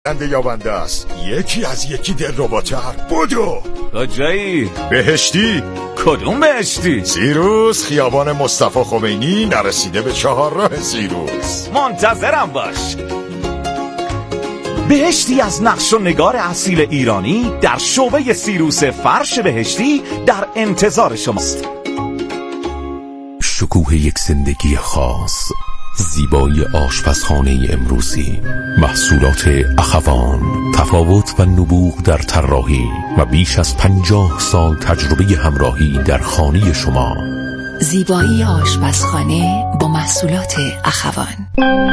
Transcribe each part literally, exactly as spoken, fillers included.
بنده یا بنده است، یکی از یکی دلرباتر. بدو کجایی؟ بهشتی. کدوم بهشتی؟ سیروس، خیابان مصطفی خمینی، نرسیده به چهار راه سیروس. منتظرم باش. بهشتی از نقش و نگار اصیل ایرانی در شعبه سیروس فرش بهشتی در انتظار شماست. شکوه یک زندگی خاص، زیبایی آشپزخانه امروزی، محصولات اخوان، تفاوت و نبوغ در طراحی و بیش از پنجاه سال تجربه همراهی در خانه شما. زیبایی آشپزخانه با محصولات اخوان.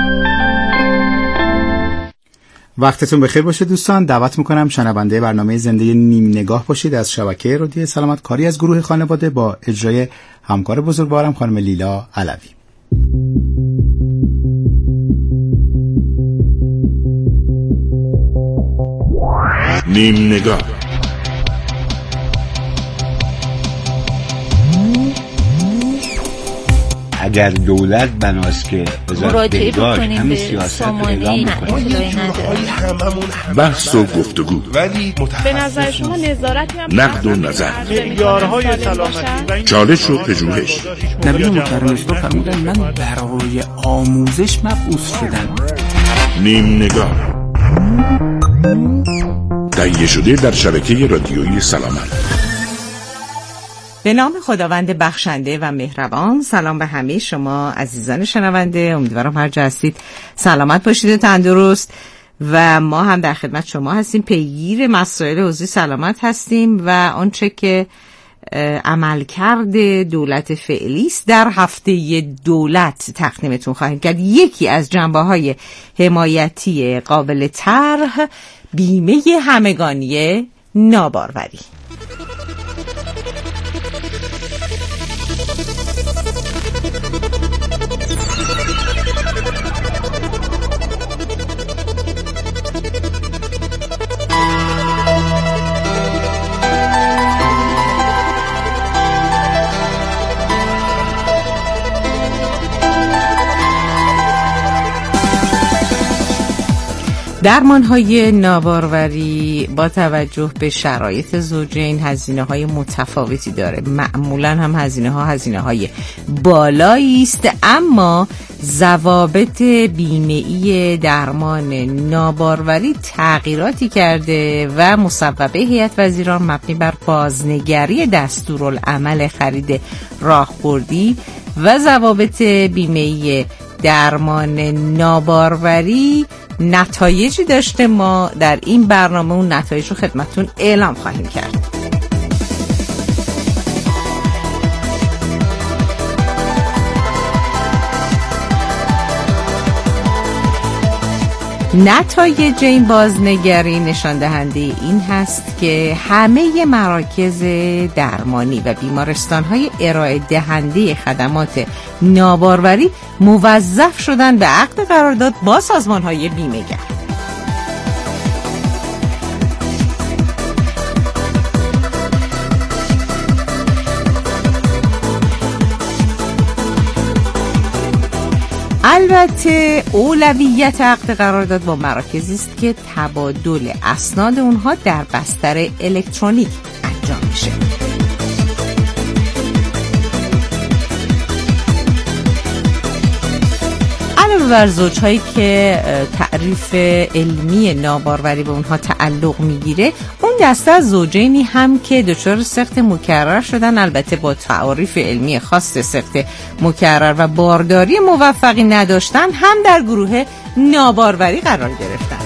وقتتون بخیر باشه دوستان. دعوت میکنم شنونده برنامه زنده نیم نگاه باشید از شبکه رادیو سلامت کاری از گروه خانواده با اجرای همکار بزرگوارم خانم لیلا علوی. نیم نگاه. اگر دولت بناست که مراجعه بکنیم به سامانه بحث و گفتگو، ولی به نظر شما نظارتی هم نقد و نظر، معیارهای سلامتی، چالش و پژوهش. نبی مکرم اسلام فرمودن من برای آموزش مبعوث شدم. نیم نگاه تهیه شده در شبکه رادیویی سلامت. به نام خداوند بخشنده و مهربان. سلام به همه شما عزیزان شنونده. امیدوارم هر جا هستید سلامت باشید و تندرست و ما هم در خدمت شما هستیم. پیگیر مسائل حوزه سلامت هستیم و آنچه که عملکرد دولت فعلی است در هفته دولت تقدیمتون خواهیم کرد. یکی از جنبه‌های حمایتی قابل طرح بیمه همگانی ناباروری. درمان‌های ناباروری با توجه به شرایط زوجین هزینه‌های متفاوتی داره. معمولاً هم هزینه‌ها هزینه‌های بالایی است، اما ضوابط بیمه‌ای درمان ناباروری تغییراتی کرده و مصوبه هیئت وزیران مبنی بر بازنگری دستورالعمل خرید راهبردی و ضوابط بیمه‌ای درمان ناباروری نتایجی داشته. ما در این برنامه اون نتایج رو خدمتتون اعلام خواهیم کرد. نتایج این بازنگری نشان دهنده این هست که همه مراکز درمانی و بیمارستان‌های ارائه دهنده خدمات ناباروری موظف شدن به عقد قرارداد با سازمان‌های بیمه‌گر. البته اولویت عقد قرارداد با مراکزی است که تبادل اسناد اونها در بستر الکترونیک انجام میشه. علاوه بر زوجهایی که تعریف علمی ناباروری به اونها تعلق میگیره، اون دسته از زوجینی هم که دچار سقط مکرر شدن، البته با تعاریف علمی خاص سقط مکرر و بارداری موفقی نداشتن، هم در گروه ناباروری قرار گرفتن.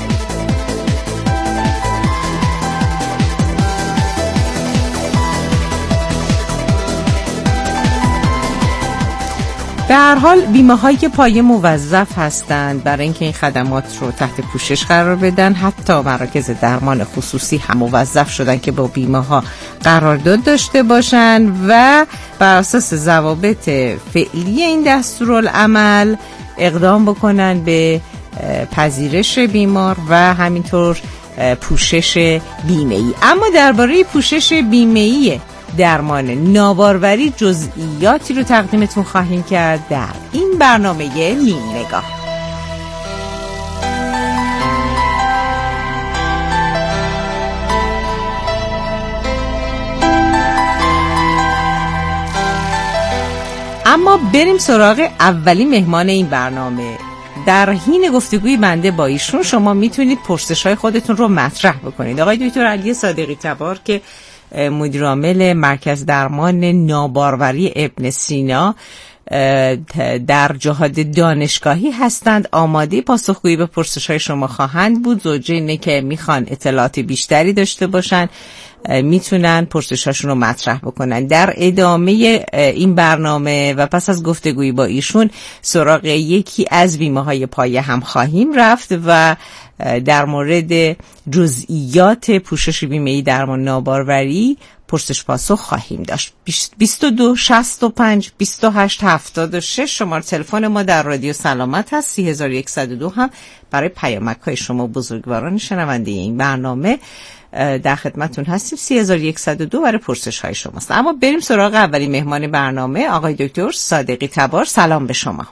به هر حال بیمه هایی که پایه موظف هستند برای اینکه این خدمات رو تحت پوشش قرار بدن، حتی مراکز درمان خصوصی هم موظف شدن که با بیمه ها قرارداد داشته باشن و بر اساس ضوابط فعلی این دستورالعمل اقدام بکنن به پذیرش بیمار و همینطور پوشش بیمه‌ای. اما درباره پوشش بیمه‌ای درمان ناباروری جزئیاتی رو تقدیمتون خواهیم کرد در این برنامه نیم نگاه. اما بریم سراغ اولی مهمان این برنامه. در حین گفتگوی بنده با ایشون شما میتونید پرسش‌های خودتون رو مطرح بکنید. آقای دکتر علی صادقی تبار که مدیر عامل مرکز درمان ناباروری ابن سینا در جهاد دانشگاهی هستند، آماده پاسخگویی به پرسش‌های شما خواهند بود. زوجینی که میخوان اطلاعات بیشتری داشته باشن میتونن پرسش‌هاشون رو مطرح بکنن. در ادامه این برنامه و پس از گفتگویی با ایشون سراغ یکی از بیمه‌های پایه هم خواهیم رفت و در مورد جزئیات پوشش بیمه‌ای درمان ناباروری پرسش پاسخ خواهیم داشت. بیست و دو شصت و پنج بیست و هشت هفتاد و شش شماره تلفن ما در رادیو سلامت هست. سی هزار و صد و دو هم برای پیامک‌های شما بزرگواران شنونده این برنامه در خدمتون هستیم. سی هزار و صد و دو برای پرسش های شماست. اما بریم سراغ اولی مهمان برنامه، آقای دکتر صادقی تبار. سلام به شما.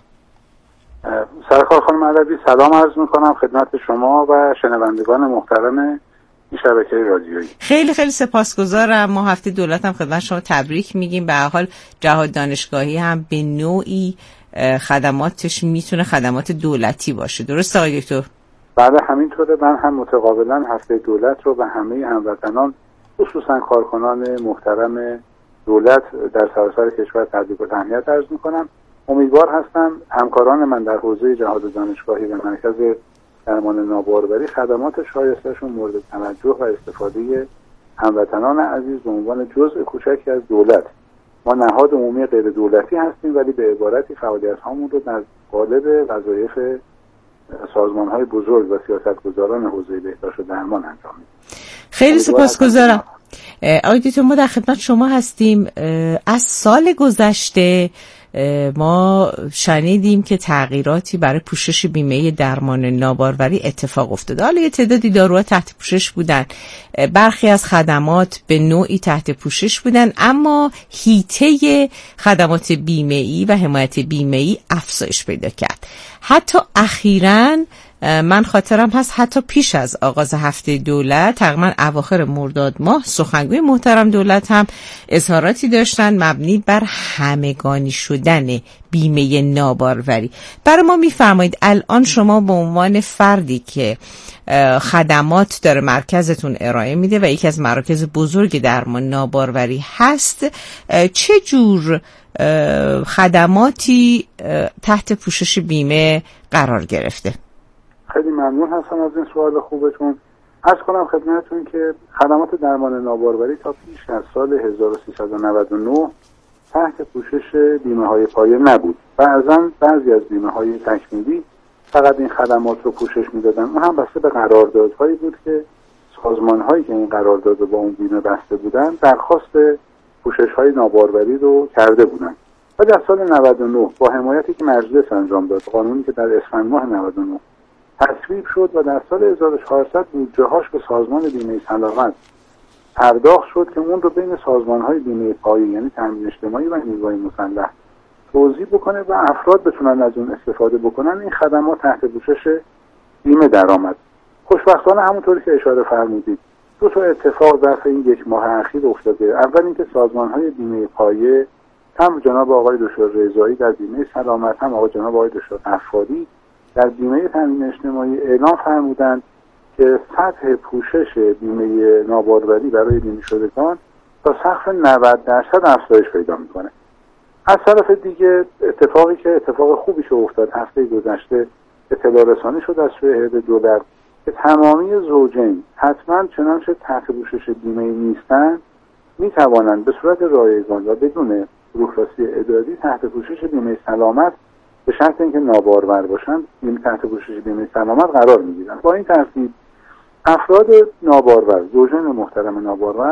سرکار خانم علوی، سلام عرض میکنم خدمت شما و شنوندگان محترم این شبکه رادیویی. خیلی خیلی سپاسگزارم. ما هفته دولت هم خدمت شما تبریک میگیم. به هر حال جهاد دانشگاهی هم به نوعی خدماتش میتونه خدمات دولتی باشه، درست آقای دکتر؟ بله همینطوره. من هم متقابلا هفته دولت رو به همه هموطنان خصوصا کارکنان محترم دولت در سراسر کشور تبریک و تهنیت عرض میکنم. امیدوار هستم همکاران من در حوزه جهاد دانشگاهی و مرکز درمان ناباروری خدمات شایسته‌شون مورد توجه و استفاده هموطنان عزیز به عنوان جزء کوچکی از دولت. ما نهاد عمومی غیر دولتی هستیم ولی به عبارتی فعالیت‌هامون رو در قالب وظایف سازمان‌های بزرگ و سیاستگزاران حوزه بهداشت و درمان انجام میدیم. خیلی سپاسگزارم. آقای دکتر ما در خدمت شما هستیم. از سال گذشته ما شنیدیم که تغییراتی برای پوشش بیمه درمان ناباروری اتفاق افتاده. حالا یه تعدادی داروها تحت پوشش بودن، برخی از خدمات به نوعی تحت پوشش بودن، اما حیطه خدمات بیمه‌ای و حمایت بیمه‌ای افزایش پیدا کرد. حتی اخیراً من خاطرم هست حتی پیش از آغاز هفته دولت تقریبا اواخر مرداد ماه سخنگوی محترم دولت هم اظهاراتی داشتن مبنی بر همگانی شدن بیمه ناباروری. برای ما میفرمایید الان شما به عنوان فردی که خدمات داره مرکزتون ارائه میده و یکی از مراکز بزرگ درمان ناباروری هست، چه جور خدماتی تحت پوشش بیمه قرار گرفته؟ خیلی ممنون هستم از این سوال خوبتون. عرض کنم خدمتتون که خدمات درمان ناباروری تا پیش از سال هزار و سیصد و نود و نه تحت پوشش بیمه‌های پایه نبود. بعضاً بعضی از بیمه‌های تکمیلی فقط این خدمات رو پوشش میدادن. اون هم بسته به قراردادهایی بود که سازمان‌هایی که این قرارداد رو با اون بیمه بسته بودن درخواست پوشش‌های ناباروری رو کرده بودن. و در سال نود و نه با حمایتی که مجلس انجام داد، قانونی که در اسفند ماه نود و نه تصویب شد و در سال هزار و چهارصد بودجه‌هاش به سازمان بیمه سلامت پرداخت شد که اون رو بین سازمان‌های بیمه پایه یعنی تامین اجتماعی و نیروهای مسلح توزیع بکنه و افراد بتونن از اون استفاده بکنن. این خدمات تحت پوشش بیمه درآمد. خوشبختانه همونطوری که اشاره فرمودید دو تا اتفاق ظرف این یک ماه اخیر افتاده. اول اینکه سازمان‌های بیمه پایه هم جناب آقای دکتر رضایی در بیمه سلامت هم آقای جناب آقای دکتر افادی در بیمه تامین اجتماعی اعلام فرمودند که سطح پوشش بیمه ناباروری برای بیمه شدگان تا سقف نود درصد افزایش پیدا میکنه. از طرف دیگه اتفاقی که اتفاق خوبی که افتاد هفته گذشته اطلاع رسانی شد از سوی هیئت دولت که تمامی زوجین حتما چنانچه تحت پوشش بیمه نیستن میتوانند به صورت رایگان و بدون بوروکراسی اداری تحت پوشش بیمه سلامت به شرط اینکه نابارور باشند این تحت پوشش بیمه سلامت قرار میگیرند. با این ترتیب افراد نابارور، زوجین محترم نابارور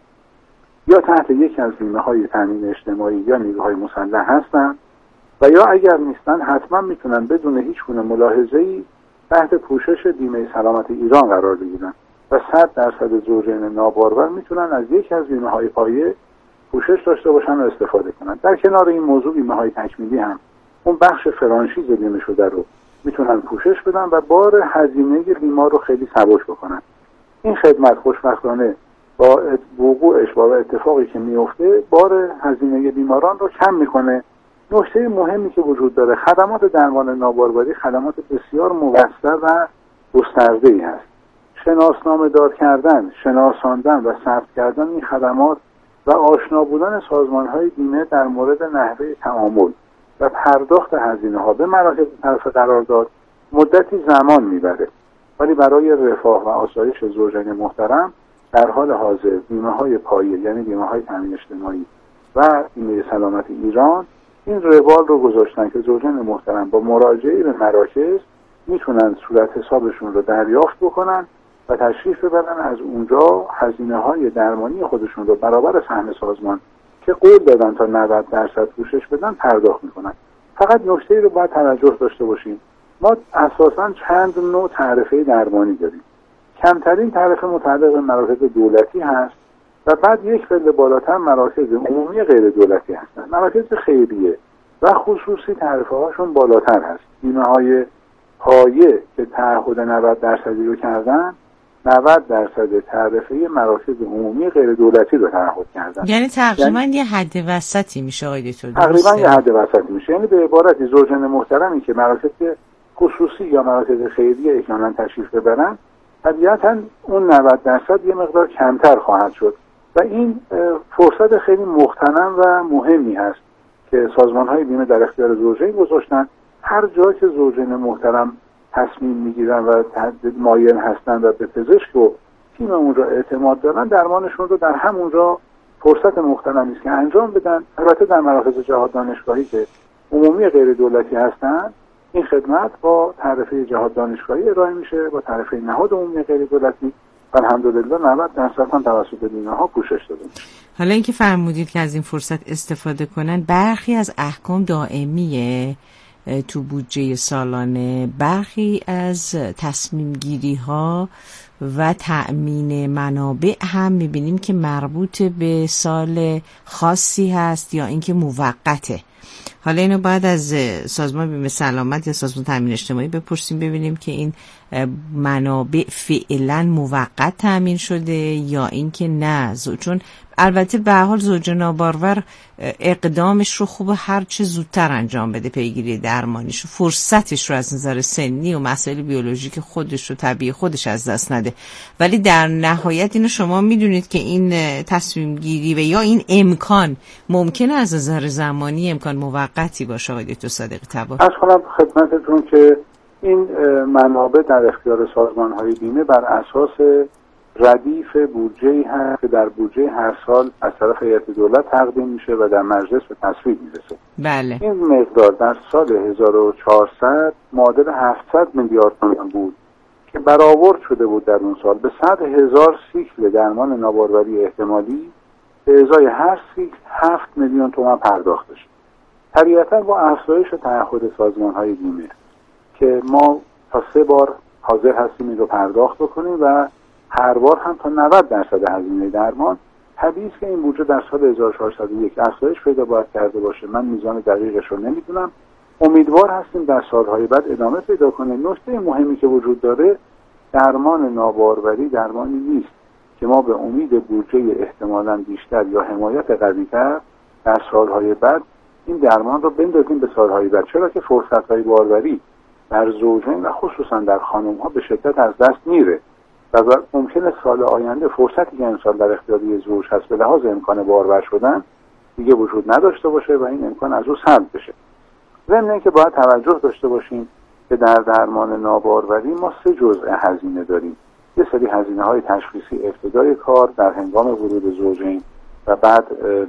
یا تحت یک از بیمه های تامین اجتماعی یا نیروهای مسلح هستند و یا اگر نیستن حتما میتونن بدون هیچ گونه ملاحظه‌ای تحت پوشش بیمه سلامت ایران قرار بگیرن و صد درصد زوجین نابارور میتونن از یک از بیمه های پایه پوشش داشته باشن و استفاده کنن. در کنار این موضوع بیمه های تکمیلی هم اون بخش فرانشیز بیمه شده رو میتونن پوشش بدن و بار هزینه بیمار رو خیلی سبک بکنن. این خدمت خوشبختانه با وقوعش و اتفاقی که میفته بار هزینه بیماران رو کم میکنه نکته مهمی که وجود داره، خدمات درمان ناباروری خدمات بسیار موثر و گسترده‌ای هست. شناسنامه دار کردن، شناساندن و ثبت کردن این خدمات و آشنا بودن سازمان‌های بیمه در مورد نحوه تعامل و پرداخت هزینه‌ها به مراکز طرف قرارداد مدتی زمان میبره، ولی برای رفاه و آسایش زوجین محترم در حال حاضر بیمه‌های پایه، یعنی بیمه‌های تامین اجتماعی و بیمه سلامت ایران، این روال رو گذاشتن که زوجین محترم با مراجعه به مراکز میتونن صورت حسابشون رو دریافت بکنن و تشریف ببرن، از اونجا هزینه‌های درمانی خودشون رو برابر سهم سازمان که قول دادن تا نود درصد پوشش بدن پرداخت میکنن. فقط نکته‌ای رو باید توجه داشته باشیم، ما اساساً چند نوع تعرفه درمانی داریم. کمترین تعرفه متعلق به مراکز دولتی هست و بعد یک پله بالاتر مراکز عمومی غیر دولتی هستن. مراکز خیریه و خصوصی تعرفه هاشون بالاتر هست. بیمه های پایه که تعهد نود درصدی رو کردن، نود درصد تعرفه مراکز عمومی غیر دولتی رو تعهد کردن. یعنی تقریبا یعنی یه حد وسطی میشه آقای دکتر؟ تقریبا یه حد وسطی میشه. یعنی به عبارتی زوجین محترمی که مراکز خصوصی یا مراکز خیریه احیانا تشریف ببرن، طبیعتا اون نود درصد یه مقدار کمتر خواهد شد و این فرصت خیلی مغتنم و مهمی هست که سازمان‌های بیمه در اختیار زوجین گذاشتن. هر جا که زوجین محترم تصمیم میگیرن و مایل هستن و به پزشک و تیم اونجا اعتماد دارن، درمانشون رو در همونجا فرصت مغتنمی است که انجام بدن. البته در مراکز جهاد دانشگاهی که عمومی غیر دولتی هستن، این خدمت با تعرفه جهاد دانشگاهی ارائه میشه، با تعرفه نهاد عمومی غیر دولتی و الحمدلله نود درصد هم توسط بیمه‌ها پوشش داده میشه. حالا اینکه فرمودید که از این فرصت استفاده کنن، برخی از احکام دائمیه تو بودجه سالانه، برخی از تصمیم گیری ها و تأمین منابع هم میبینیم که مربوط به سال خاصی هست یا اینکه موقته. حالا اینو بعد از سازمان بیمه سلامت یا سازمان تامین اجتماعی بپرسیم ببینیم که این منابع فعلا موقت تامین شده یا اینکه نه، چون البته به هر حال زوج نابارور اقدامش رو خوبه هر چه زودتر انجام بده، پیگیری درمانیش و فرصتش رو از نظر سنی و مسائل بیولوژیک خودش و طبیعی خودش از دست نده. ولی در نهایت اینو شما میدونید که این تصمیم گیری و یا این امکان ممکنه از نظر زمانی امکان موقتی باشه. آقای دکتر صادقی تبا از کنم خدمتتون که این منابع در اختیار سازمان‌های بیمه بر اساس ردیف بودجه‌ای هست که در بودجه هر سال از طرف هیئت دولت تقدیم میشه و در مجلس به تصویب میرسه. بله. این مقدار در سال هزار و چهارصد معادل هفتصد میلیارد تومان بود که برآورد شده بود در اون سال به صد هزار سیکل درمان ناباروری احتمالی، به ازای هر سیکل هفت میلیون تومان پرداخت بشه. طبیعتا با افزایش تعهد سازمان‌های بیمه که ما تا سه بار حاضر هستیم این رو پرداخت بکنیم و هر بار هم تا نود درصد هزینه درمان، طبیعی است که این بودجه در سال هزار و چهارصد و یک افزایش پیدا باید کرده باشه. من میزان دقیقش رو نمیدونم، امیدوار هستیم در سالهای بعد ادامه پیدا کنه. نکته مهمی که وجود داره، درمان ناباروری درمانی نیست که ما به امید بودجه احتمالاً بیشتر یا حمایت قوی‌تر در سالهای بعد این درمان رو بندازیم به سالهای بعد، چرا که فرصت‌های باروری در زوجین و خصوصا در خانم‌ها به شدت از دست میره و ممکنه سال آینده فرصتی که امسال در اختیار زوج هست به لحاظ امکان بارور شدن دیگه وجود نداشته باشه و این امکان از او سلب بشه. ضمن اینکه باید توجه داشته باشیم که در درمان ناباروری ما سه جزء هزینه داریم. یه سری هزینه‌های تشخیصی ابتدای کار در هنگام ورود زوجین و بعد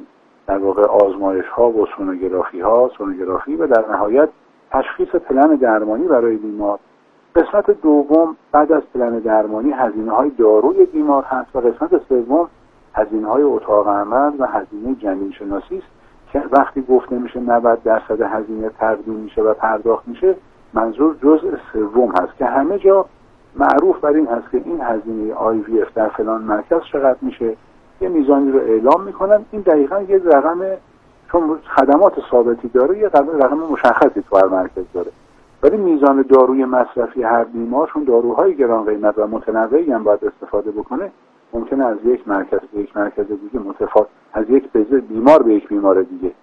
در واقع آزمایش‌ها و سونوگرافی‌ها، سونوگرافی و در نهایت تشخیص پلن درمانی برای بیمار. قسمت دوم بعد از پلن درمانی هزینه‌های داروی بیمار هست و قسمت سوم هزینه‌های اتاق عمل و هزینه جنین شناسی است که وقتی گفته میشه نود درصد هزینه تقدیم میشه و پرداخت میشه، منظور جزء سوم هست که همه جا معروف بر این هست که این هزینه آی وی اف در فلان مرکز چقدر میشه، یه میزانی رو اعلام میکنن. این دقیقاً یه رقم، چون خدمات ثابتی داره، یه رقم مشخصی تو هر مرکز داره، ولی میزان داروی مصرفی هر بیمار، چون داروهای گران قیمت و متنوعی هم باید استفاده بکنه، ممکنه از یک مرکز به یک مرکز دیگه متفاوت، از یک بیمار به یک بیمار دیگه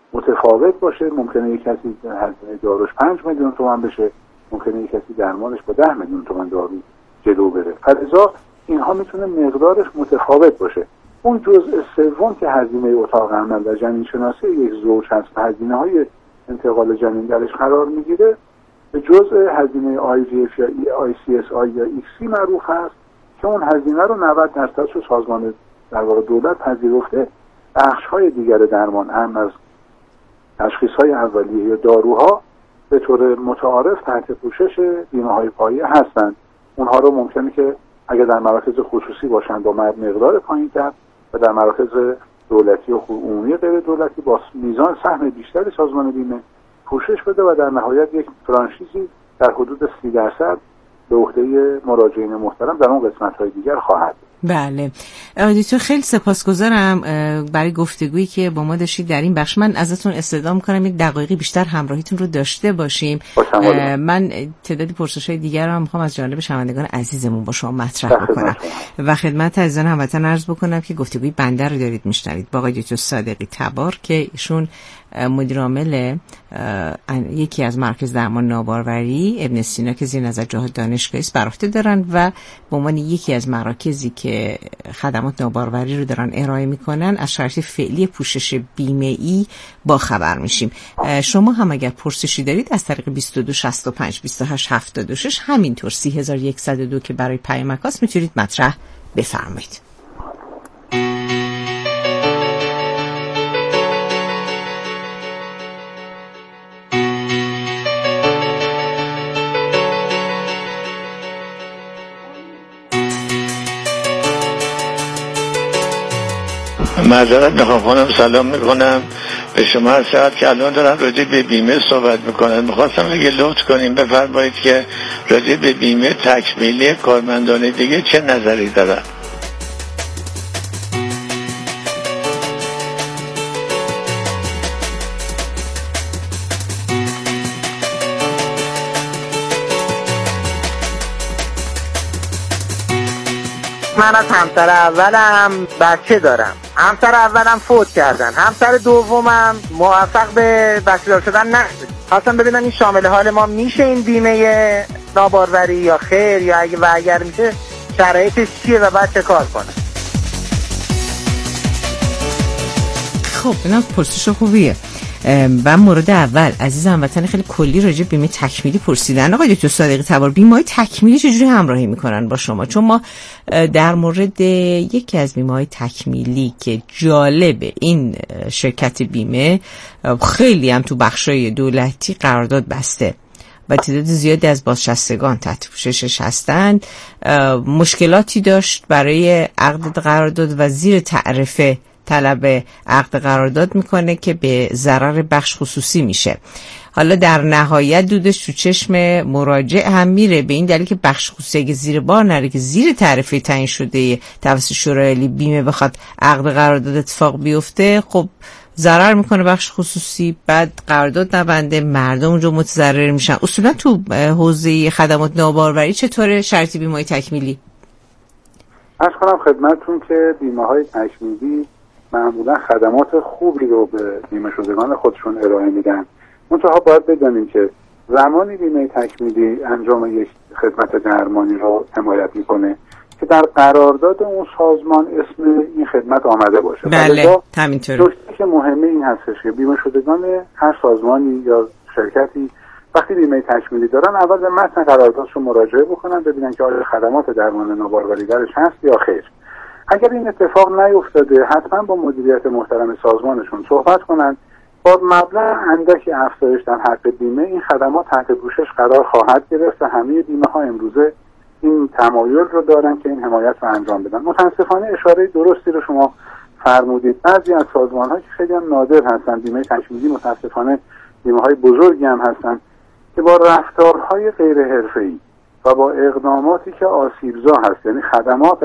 متفاوت باشه. ممکنه یک کسی هزینه داروش پنج میلیون تومان بشه، ممکنه یک کسی درمانش با ده میلیون تومان دارو جلو بره. فلذا اینها میتونه مقدارش متفاوت باشه. اون جزء سوم که هزینه اتاق عمل و جنین شناسی یک زوج هست و هزینه های انتقال جنین درش قرار میگیره، به جزء هزینه آی وی اف یا آی سی اس آی یا ایکس سی معروف هست که اون هزینه رو نود درصد رو سازمان در واقع دولت پذیرفته. بخش های دیگر درمان هم از تشخیص های اولیه یا داروها به طور متعارف تحت پوشش بیمه های پایه هستند. اونها رو ممکنه که اگر در مراکز خصوصی باشن با مقدار پایین‌تر و در مراکز دولتی و عمومی غیر دولتی با میزان سهم بیشتری سازمان بیمه پوشش بده و در نهایت یک فرانشیزی در حدود سی درصد به عهده مراجعین محترم در اون قسمت‌های دیگر خواهد. بله آقای دکتر خیلی سپاسگزارم برای گفتگویی که با ما داشتید در این بخش. من ازتون استدعا می‌کنم یک دقایقی بیشتر همراهیتون رو داشته باشیم. من تعدادی پرسش‌های دیگر رو هم می‌خوام از جانب شنوندگان عزیزمون با شما مطرح بکنم و خدمت عزیزان هموطن عرض بکنم که گفتگوی بنده رو دارید میشنوید با آقای دکتر صادقی تبار که ایشون مدیر عامل یکی از مراکز درمان ناباروری ابن سینا که زیر نظر جهاد دانشگاهی است بر عهده دارن و به عنوان یکی از مراکزی که خدمات ناباروری رو دارن ارائه میکنن از شرایط فعلی پوشش بیمه ای با خبر میشیم. شما هم اگر پرسشی دارید از طریق بیست و دو شصت و پنج بیست و هشت هفتاد و شش همینطور سی هزار و صد و دو که برای پیامک هاست میتونید مطرح بفرمایید. معذرت میخوام خانم، سلام میکنم به شما. هر ساعت که الان دارن راجع به بیمه صحبت میکنن، میخواستم اگه لطف کنیم بفرمایید که راجع به بیمه تکمیلی کارمندان دیگه چه نظری دارن؟ من از همسر اولم بچه دارم. همسر اولم فوت کردن، همسر دومم موفق به بچه‌دار شدن نشد. خواستم ببینم این شامل حال ما میشه این بیمه ناباروری یا خیر، یا اگه و اگر میشه شرایطش چیه و بعد چه کار کنه. خب اینا پرسش خوبیه. و مورد اول عزیز هموطن خیلی کلی راجع به بیمه تکمیلی پرسیدن. آقای دکتر صادقی تبار بیمه‌های تکمیلی چجوری همراهی میکنن با شما؟ چون ما در مورد یکی از بیمه‌های تکمیلی که جالب این شرکت بیمه خیلی هم تو بخشای دولتی قرارداد بسته و تعداد زیادی از بازنشستگان تحت پوششش هستند، مشکلاتی داشت برای عقد قرارداد و زیر تعرفه طلب عقد قرارداد میکنه که به ضرر بخش خصوصی میشه. حالا در نهایت دودش تو چشم مراجع هم میره، به این دلیل که بخش خصوصی اگه زیر بار نره که زیر تعرفه تعیین شده توسط شورای عالی بیمه بخواد عقد قرارداد اتفاق بیفته، خب ضرر میکنه بخش خصوصی، بعد قرارداد نبنده، مردم اونجا متضرر میشن. اصولا تو حوزه خدمات ناباروری چطوره شرط بیمه تکمیلی؟ عرض کنم خدمتتون که بیمه های تکمیلی معمولا خدمات خوبی رو به بیمه شدگان خودشون ارائه میدن. منتها باید بدانیم که زمانی بیمه تکمیلی انجام یک خدمت درمانی رو حمایت میکنه که در قرارداد اون سازمان اسم این خدمت آمده باشه. بله همینطوره. نکته که مهمه این هستش که بیمه شدگان هر سازمانی یا شرکتی وقتی بیمه تکمیلی دارن اول به متن قراردادشون مراجعه بکنن ببینن که آیا خدمات درمان ناباروری درش هست یا خیر. اگر این اتفاق نیفتاده حتما با مدیریت محترم سازمانشون صحبت کنن. با مبلغ اندکی افزایش در حق بیمه این خدمات تحت پوشش قرار خواهد گرفت و همه بیمه ها امروزه این تمایل رو دارن که این حمایت رو انجام بدن. متاسفانه اشاره درستی رو شما فرمودید. بعضی از سازمان ها که خیلی هم نادر هستن، بیمه تکمیلی متاسفانه بیمه های بزرگی هم هستن که با رفتارهای غیر حرفه‌ای و با اقداماتی که آسیبزا هست، یعنی خدمات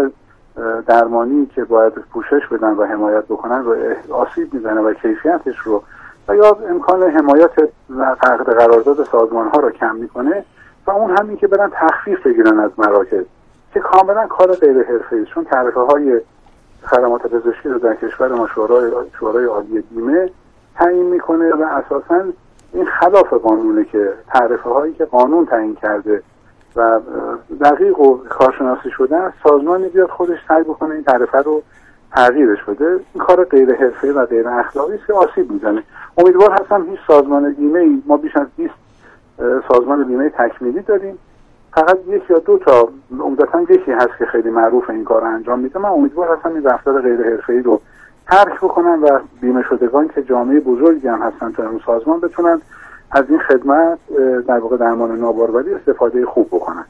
درمانی که باید پوشش بدن و حمایت بکنن رو آسیب میزنه و کیفیتش رو و یا امکان حمایت و عقد قرارداد سازمان ها رو کم میکنه و اون همین که برن تخفیف بگیرن از مراکز که کاملا کار غیر حرفه‌ای، چون تعرفه های خدمات پزشکی رو در کشور ما شورای شورای عالی بیمه تعیین میکنه و اساساً این خلاف قانونه که تعرفه هایی که قانون تعیین کرده و دقیق و کارشناسی شده است، سازمانی بیاد خودش سعی بکنه این تعرفه رو تغییرش بده. این کار غیر حرفه‌ای و غیر اخلاقی است که آسیب میزنه. امیدوار هستم هیچ سازمان بیمه‌ای، ما بیش از بیست سازمان بیمه تکمیلی داریم، فقط یک یا دو تا عمدتاً یکی هست که خیلی معروف این کار رو انجام میده. من امیدوار هستم این رفتار غیر حرفه‌ای رو ترک بکنن و بیمه شدگان که جامعه بزرگی هم هستن تو اون سازمان بتونن از این خدمت در واقع درمان ناباروری استفاده خوب بکنن.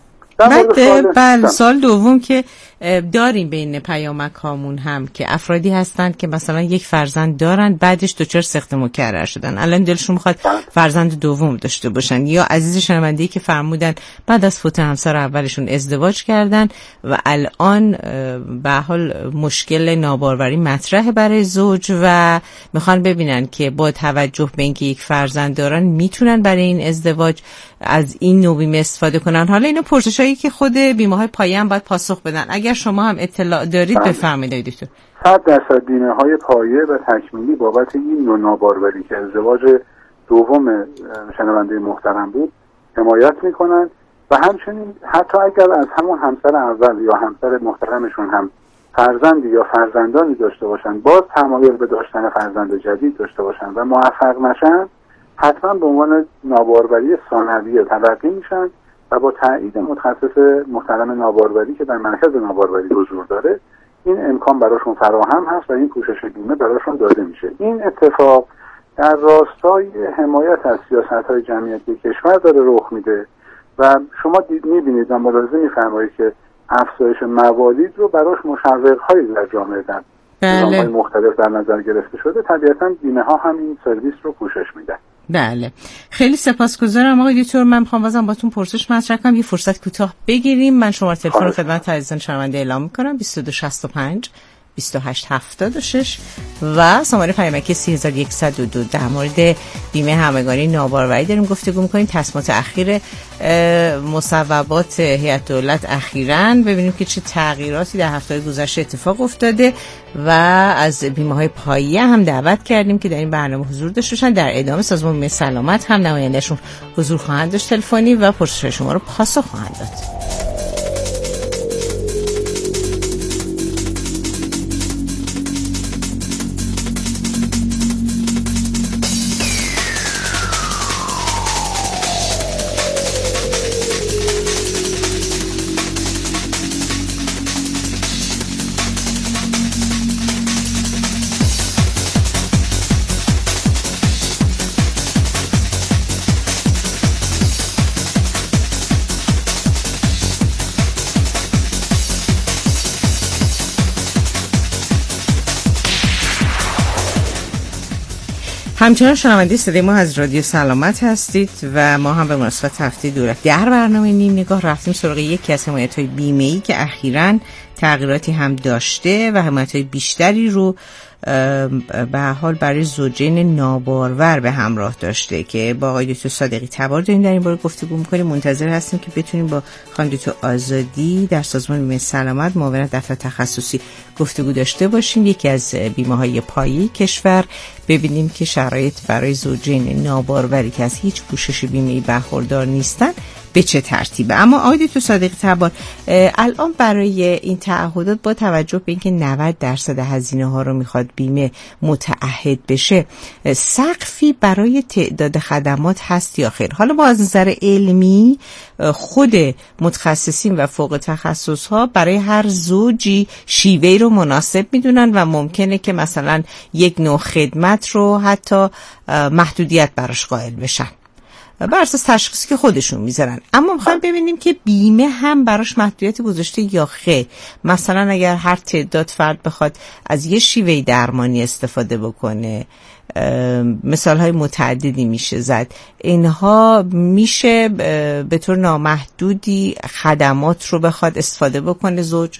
بعد بله سال دوم که داریم بین پیامک هامون هم که افرادی هستند که مثلا یک فرزند دارن بعدش دچار سقط مکرر شدن، الان دلشون میخواد فرزند دوم داشته باشن، یا عزیز شنونده‌ای که فرمودن بعد از فوت همسر اولشون ازدواج کردن و الان به حال مشکل ناباروری مطرح برای زوج و میخوان ببینن که با توجه به اینکه یک فرزند دارن میتونن برای این ازدواج از این نوع بیمه استفاده کنن. حالا اینو پرسشایی که خود بیمه‌های پایه هم باید پاسخ بدن. اگر شما هم اطلاع دارید بفرمایید دکتر. صد درصد بیمه‌های پایه و تکمیلی بابت این نوع ناباروری که ازدواج دوم شنونده محترم بود حمایت میکنن و همچنین حتی اگر از همون همسر اول یا همسر محترمشون هم فرزندی یا فرزندانی داشته باشن، باز تمایل به داشتن فرزند جدید داشته باشن و موفق نشن، حتما به عنوان ناباروری ثانویه تلقی میشن و با تایید متخصص محترم ناباروری که در مرکز ناباروری حضور داره این امکان براشون فراهم هست و این پوشش بیمه براشون داده میشه. این اتفاق در راستای حمایت از سیاست‌های جمعیتی کشور داره رخ میده و شما میبینید و ملاحظه میفرمایید که افزایش موالید رو براش مشوق‌هایی در جامعه در بله. مختلف در نظر گرفته شده. طبیعتاً بیمه ها هم این سرویس رو پوشش میدن. بله خیلی سپاسگزارم آقای دکتر. من میخوام بازم باتون پرسش مطرح کنم، یه فرصت کوتاه بگیریم. من شماره تلفن رو خدمت عزیزان شنونده اعلام میکنم: بیست و دو شصت و پنج بیست و هشت هفتاد و شش و شماره پیامکی سه هزار و صد و دو. در مورد بیمه همگانی ناباروری داریم گفتگو میکنیم. تصمیمات اخیر مصوبات هیئت دولت اخیراً ببینیم که چه تغییراتی در هفته گذشته اتفاق افتاده و از بیمه های پایه هم دعوت کردیم که در این برنامه حضور داشته باشن. در ادامه سازمان بیمه سلامت هم نمایندهشون حضور خواهند داشت تلفنی و پرسش شما رو پاسخ خواهند داد. همچنان شنونده صدای ما از رادیو سلامت هستید و ما هم به مناسبت هفته دولت در برنامه نیم نگاه رفتیم سراغ یکی از حمایت‌های بیمه‌ای که اخیراً تغییراتی هم داشته و حمایت‌های بیشتری رو به حال برای زوجین نابارور به همراه داشته که با آقای دکتر صادقی تبار داریم در این باره گفتگو می‌کنیم. منتظر هستیم که بتونیم با خانم دکتر آزادی در سازمان بیمه سلامت معاون دفتر تخصصی گفتگو داشته باشیم. یکی از بیمه‌های پایه‌ای کشور ببینیم که شرایط برای زوجین ناباروری که از هیچ پوشش بیمه‌ای برخوردار نیستن به چه ترتیبه. اما آقای دکتر صادقی تبار الان برای این تعهدات با توجه به اینکه نود درصد هزینه ها رو میخواد بیمه متعهد بشه، سقفی برای تعداد خدمات هست یا خیر؟ حالا با از نظر علمی خود متخصصین و فوق تخصص ها برای هر زوجی شیوهی رو مناسب میدونن و ممکنه که مثلا یک نوع خدمت رو حتی محدودیت براش قائل بشن بر اساس تشخیصی که خودشون میذارن. اما میخوایم ببینیم که بیمه هم براش محدودیتی گذاشته یا خیر. مثلا اگر هر تعداد فرد بخواد از یه شیوه درمانی استفاده بکنه، مثال های متعددی میشه زد، اینها میشه به طور نامحدودی خدمات رو بخواد استفاده بکنه زوج؟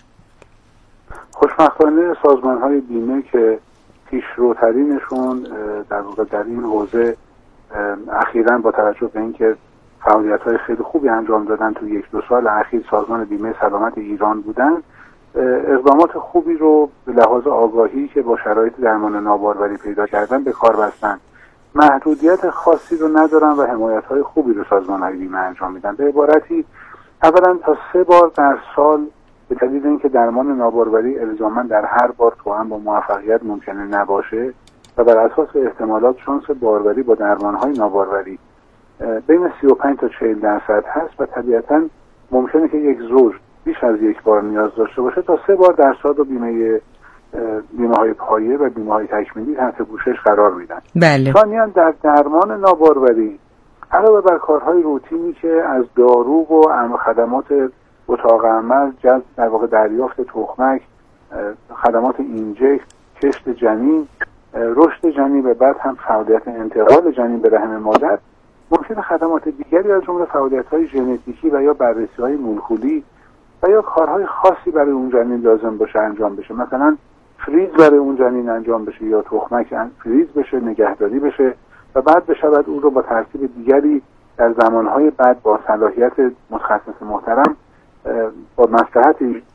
خوشبختانه سازمان های بیمه که پیشروترینشون در واقع در این حوزه اخیراً با توجه به اینکه فعالیت‌های خیلی خوبی انجام دادن تو یک دو سال اخیر، سازمان بیمه سلامت ایران بودن اقدامات خوبی رو به لحاظ آگاهی که با شرایط درمان ناباروری پیدا کردن به کار بستن، محدودیت خاصی رو ندارن و حمایت‌های خوبی رو سازمان‌های بیمه انجام میدن. به عبارتی اولا تا سه بار در سال به دلیل اینکه درمان ناباروری الزاما در هر بار توأم با موفقیت ممکنه نباشه و بر اساس احتمالات شانس باروری با درمان‌های ناباروری بین سی و پنج تا چهل درصد هست و طبیعتاً ممکنه که یک زوج بیش از یک بار نیاز داشته باشه، تا سه بار در سال و بیمه بیمه های پایه و بیمه های تکمیلی تحت پوشش قرار میدن. بله. ثانیاً در درمان ناباروری علاوه بر کارهای روتینی که از دارو و خدمات اتاق عمل، جذب در واقع دریافت تخمک، خدمات اینجکت، کشت جنین، رشد جنین و بعد هم فعالیت انتقال جنین به رحم مادر، ممکن خدمات دیگری از جمله فعالیت‌های ژنتیکی و یا بررسی‌های مولکولی و یا کارهای خاصی برای اون جنین لازم باشه انجام بشه. مثلا فریز برای اون جنین انجام بشه یا تخمک فریز بشه، نگهداری بشه و بعد بشود اون رو با ترتیب دیگری در زمانهای بعد با صلاحیت متخصص محترم با مصلحت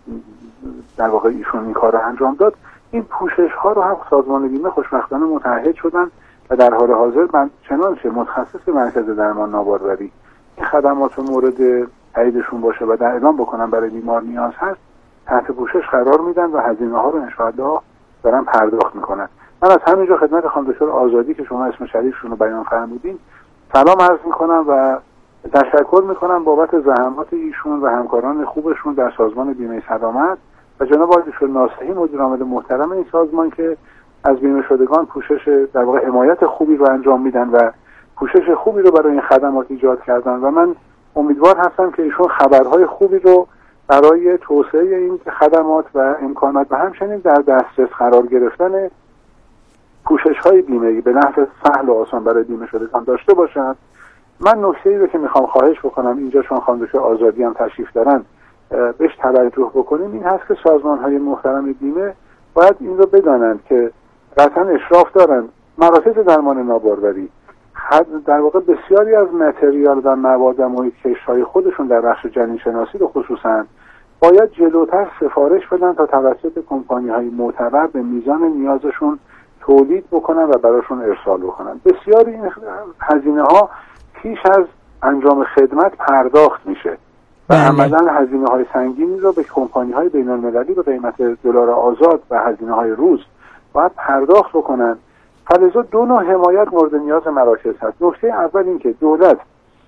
در واقع ایشون این کار رو انجام داد. این پوشش ها رو هم سازمان بیمه خوشبختانه متحد شدن و در حال حاضر من چنانچه متخصص مرکز درمان ناباروری این خدمات مورد تاییدشون باشه و در اعلام بکنن برای بیمار نیاز هست تحت پوشش قرار میدن و هزینه ها رو انشاءالله دارن پرداخت میکنن. من از همینجا خدمت خانم دکتر آزادی که شما اسم شریفشون رو بیان فرمودین سلام عرض میکنم و تشکر میکنم بابت زحمات ایشون و همکاران خوبشون در سازمان بیمه سلامت و جناب آقای دکتر ناصحی مدیر عامل محترم این سازمان که از بیمه شدگان پوشش در واقع حمایت خوبی رو انجام میدن و پوشش خوبی رو برای این خدمات ایجاد کردن و من امیدوار هستم که ایشون خبرهای خوبی رو برای توسعه این خدمات و امکانات و همچنین در دسترس قرار گرفتن پوشش‌های بیمه‌ای به نحو سهل و آسان برای بیمه شدگان داشته باشند. من نکته‌ای رو که میخوام خواهش بکنم اینجا چون خانم دکتر آزادی هم تشریف دارن بهش توجه بکنیم این هست که سازمان‌های محترم بیمه باید این رو بدانند که قطعا اشراف دارن مراکز درمان ناباروری در واقع بسیاری از متریال و مواد محیط کشت‌های خودشون در بخش جنین شناسی رو خصوصا باید جلوتر سفارش بدن تا توسط کمپانی‌های معتبر به میزان نیازشون تولید بکنن و براشون ارسال بکنن. بسیاری این هزینه‌ها پیش از انجام خدمت پرداخت میشه و عملاً هزینه‌های سنگینی رو به کمپانی‌های بین‌المللی به قیمت دلار آزاد و هزینه‌های روز باید پرداخت بکنن. فلذا دو نوع حمایت مورد نیاز مراکز هست. نکته اول این که دولت،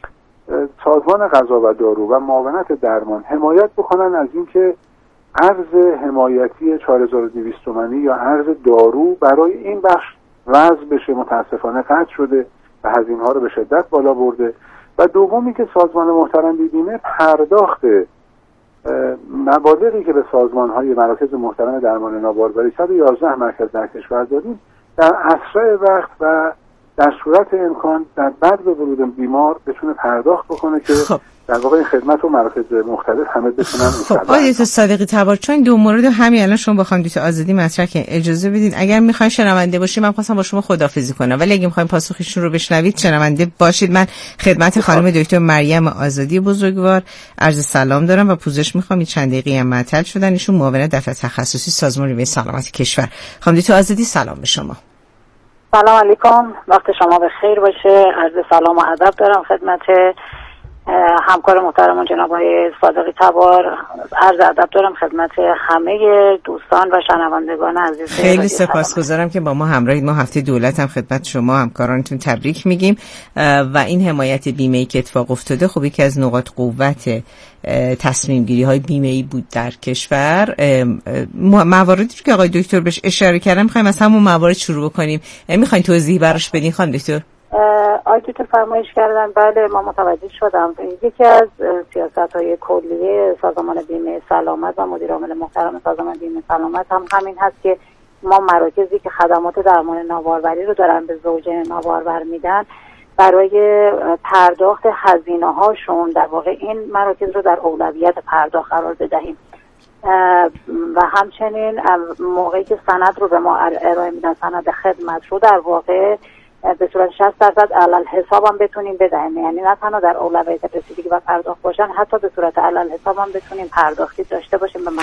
سازمان غذا و دارو و معاونت درمان حمایت بکنن از اینکه ارز حمایتی چهار هزار و دویست تومانی یا ارز دارو برای این بخش وضع بشه. متاسفانه قطع شده و هزینه ها رو به شدت بالا برده. و دومی که سازمان محترم بیمه پرداخت مبالغی که به سازمان های مراکز محترم درمان ناباروری صد و یازده مرکز در کشور داریم در اسرع وقت و در صورت امکان در بعد به ورود بیمار بتونه پرداخت بکنه که خب. در واقع این خدمت و مراکز مختلف همه بتونن. خب آقای صادقی تبار چون دو مورد همین الان شما با خانم دکتر آزادی مطرح کردین اجازه بدید اگر میخواین شنونده باشید من خواستم با شما خداحافظی کنم ولی اگه میخواین پاسخشون رو بشنوید شنونده باشید. من خدمت خانم دکتر مریم آزادی بزرگوار عرض سلام دارم و پوزش میخوام. چند دقیقه هم معطل شدن. ایشون معاون دفتر تخصصی سازمان بیمه سلامت کشور. خانم دکتر آزادی سلام به شما. سلام علیکم، وقت شما به خیر باشه. عرض سلام و ادب دارم خدمت همکار محترم جناب آقای صادقی تبار. عرض ادب دارم خدمت همه دوستان و شنوندگان عزیز. خیلی سپاسگزارم که با ما همراهید. ما هفته دولت هم خدمت شما همکارانتون تبریک میگیم و این حمایت بیمه‌ای که اتفاق افتاده خب یکی از نقاط قوت تصمیم گیری های بیمه‌ای بود در کشور. مواردی که آقای دکتر بهش اشاره کردن می‌خوایم از همون موارد شروع بکنیم. می‌خواین توضیح براش بدین خانم دکتر؟ آقای دکتر فرمایش کردن. بله ما متوجه شدم. یکی از سیاست‌های کلیه سازمان بیمه سلامت و مدیر عامل محترم سازمان بیمه سلامت هم همین هست که ما مراکزی که خدمات درمان ناباروری رو دارن به زوجین نابارور میدن برای پرداخت هزینه هاشون در واقع این مراکز رو در اولویت پرداخت قرار بدهیم و همچنین موقعی که سند رو به ما ارائه میدن سند خدمت رو در واقع به صورت شصت درصد علل حساب هم بتونیم بدهیم. یعنی نه تنها در اولویت رسیدگی و پرداخت باشن حتی به صورت علل حساب هم بتونیم پرداختی داشته باشیم به